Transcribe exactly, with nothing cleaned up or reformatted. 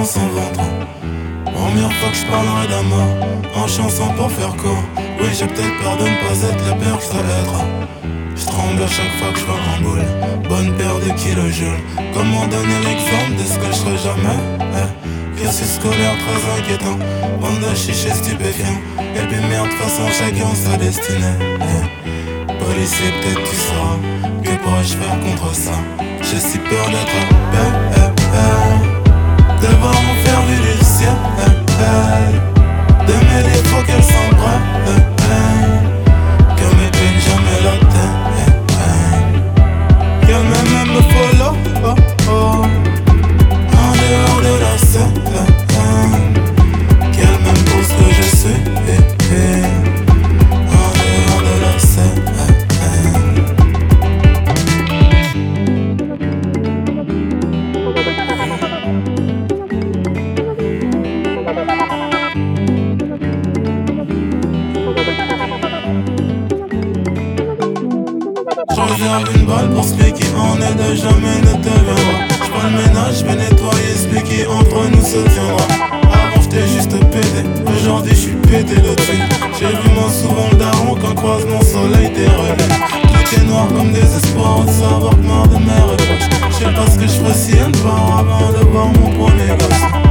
son ventre. Première fois que je parlerai d'amour en chanson pour faire court. Oui, j'ai peut-être peur de ne pas être le père que je dois être. Je tremble à chaque fois que je vois en boule. Bonne paire de kilojoules. Comment donner l'exemple de ce que je serai jamais eh. Cursus scolaire très inquiétant. Bande de chichés stupéfiants. Et puis merde, de toute façon chacun sa destinée eh. Policier, peut-être tu sauras. Que pourrais-je faire contre ça? J'ai si peur d'être belle eh, eh. De voir mon faire vu du ciel eh, eh. De mes défauts qu'elle s'embrasse eh, eh. Que mes peines jamais la tête eh, eh. Qu'elle même me follow oh, oh. En dehors de la scène eh, eh. Qu'elle m'aime pour ce que je suis eh, eh. En dehors de la scène eh, eh. J'reserve une balle pour celui qui en est de jamais ne te viendra. J'prends le ménage, j'vais nettoyer celui qui entre nous se tiendra. Avant j'étais juste pété, aujourd'hui j'suis pété de dessus. J'ai vu moins souvent le daron qu'un croisement soleil t'es relais. Tout est noir comme des espoirs de savoir que mort de mère est proche. J'sais pas ce que j'ferais si elle part avant de voir mon premier gosse.